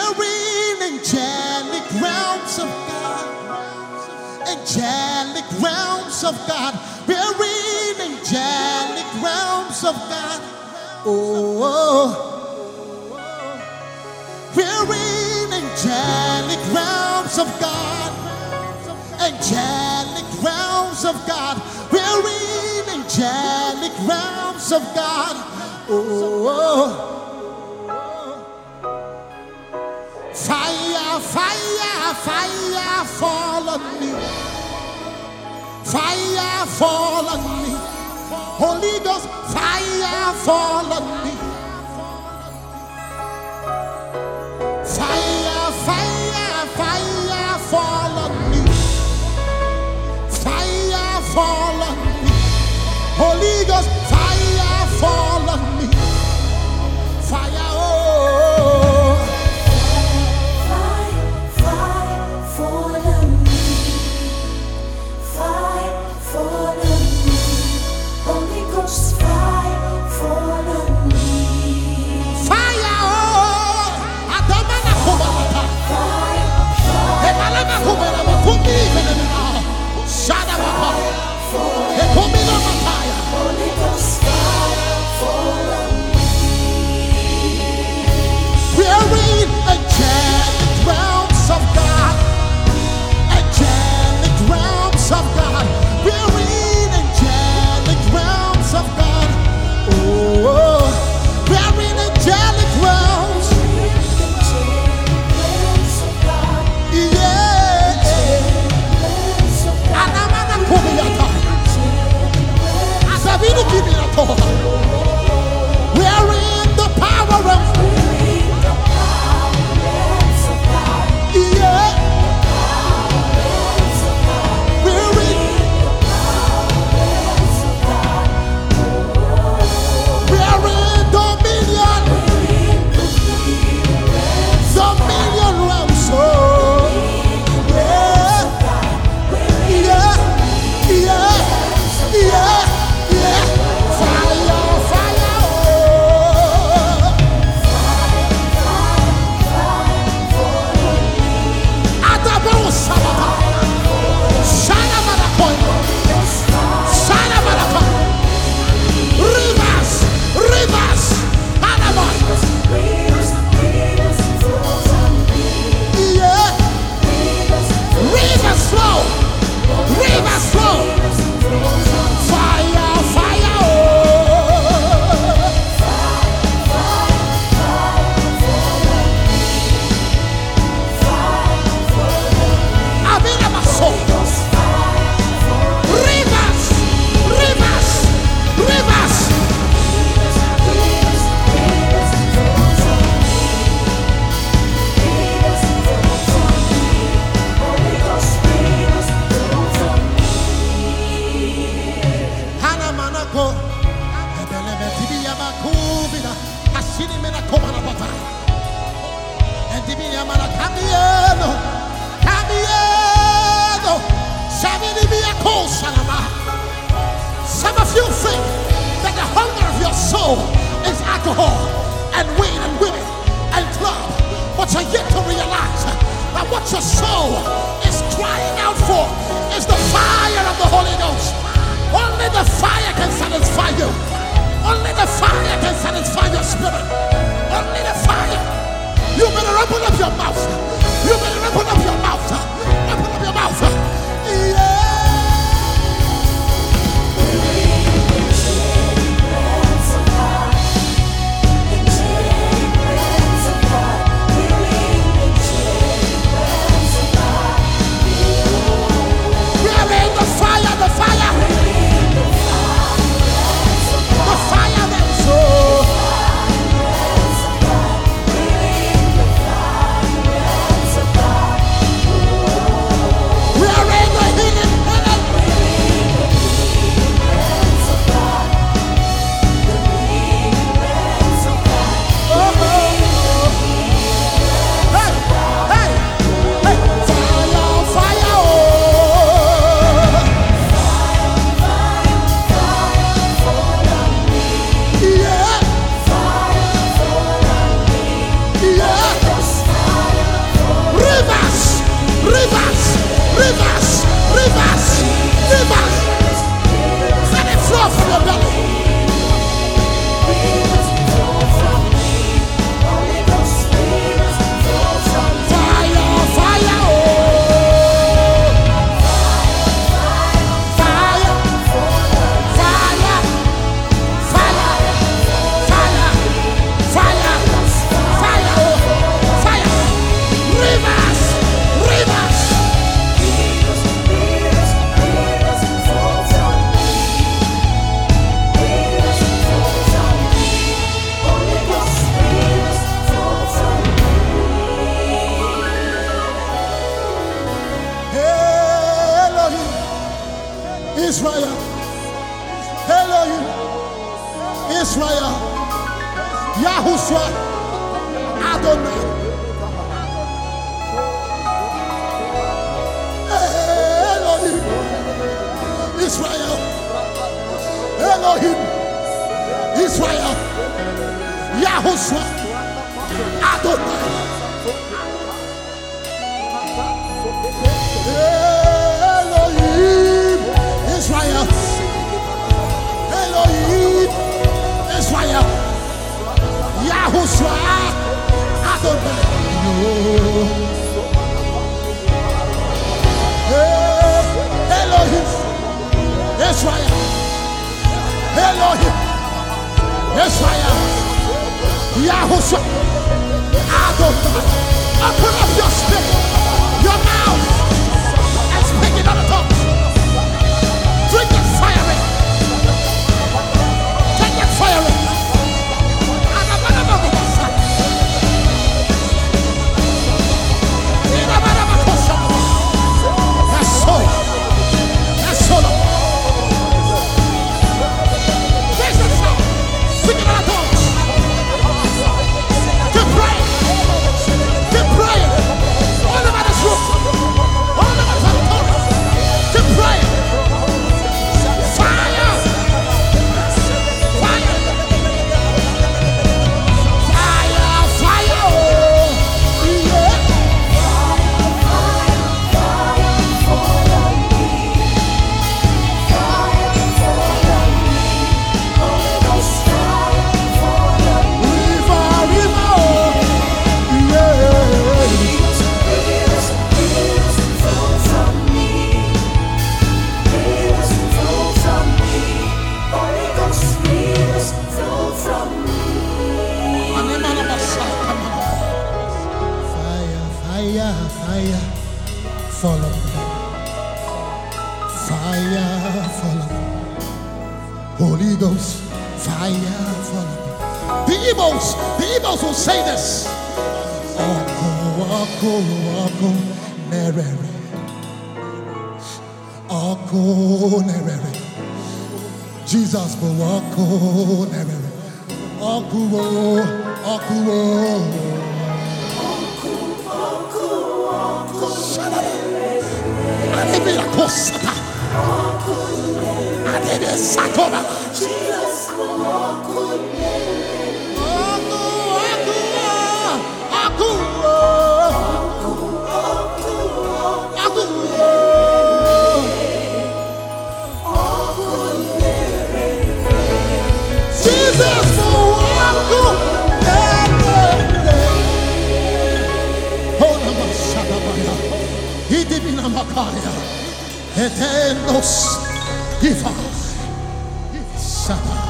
We're in angelic realms of God. Angelic realms of God. We're in angelic realms of God. Oh, we're in angelic realms of God. Angelic realms of God. We're in angelic realms of God. Oh, fire, fire, fire fall on me. Fire fall on me. Holy Ghost, fire fall on me. Fire, fire, fire fall on me. Fire fall on me. Holy Ghost, fire fall on me. Fire, oh. Fire fall on me. Fire fall on me. Holy Ghost, fire fall on me. Fire, oh. Adamana kubalata. Emalama kubalama kumbi venena. Shada baba. Ekomina mataya. Holy Ghost, fire fall on me. We're in angelic realms of God. Angelic realms of God. We're in angelic realms of God. Oh, we're in angelic realms. Yeah. Anamana kubiyata. Asabini kibiyata. We're in the power of yeah. We're in dominion. Dominion realms. Oh, yeah. Yeah. Yeah. Yeah. Yeah. Fire, fire. Oh. Adabo sabata. Shana marakoy. Shana marakoy. Rivers. Rivers. Panama. Yeah. Rivers flow. Rivers flow. Fire, fire. Oh. Avila maso. Rivers. Rivers. Rivers. Hana manako. Ebele metibi yamakuvina. Ashini mena komana papa. Endibi yamana kamieno. Kamieno. Shamini miyako salama. Some of you think that the hunger of your soul is alcohol and weed and women and club, but you're yet to realize that what your soul is crying out for is the fire of the Holy Ghost. Only the fire can satisfy you. Only the fire can satisfy your spirit. Only the fire. You better open up your mouth. You better open up your mouth. Open up your mouth. Yeah. We're in the fire, the fire. The fire that's so your belly. Fire, fire, oh. Fire, fire, fire, fire, fire, fire, oh. Fire. Rivers, rivers. Elohim, Israel, Elohim, Israel, Yahushua, Adonai. Elohim, Israel, Elohim, Israel, Yahushua, Adonai. Elohim, Israel, Elohim, Israel, Yahushua, Adonai. Elohim, Israel, Elohim, Israel, Yahushua, Adonai. Open up your spirit, your mouth, and speak in other tongues. Drink that fire in. Take that fire in. That's so. That's so. There's that fire. Speak in other tongues. Keep praying. Keep praying. All over this room. All over this room. Keep praying. Fire. Fire. Fire. Fire. Oh. Yeah. River, river. Oh. Yeah. Fire, fire, fire, follow me. Fire, follow me. Holy Ghost, fire, follow me. The Igbos will say this. Oko, oko, oko, nerere. Oko, nerere. Jesus, go oko, nerere. Oko, oko, Adebe la kosata. Adebe sakoba. Aku, aku, aku, Jesus, aku. Hola mashabaya. Idibina makaya. Etenos. Ifa. Saba.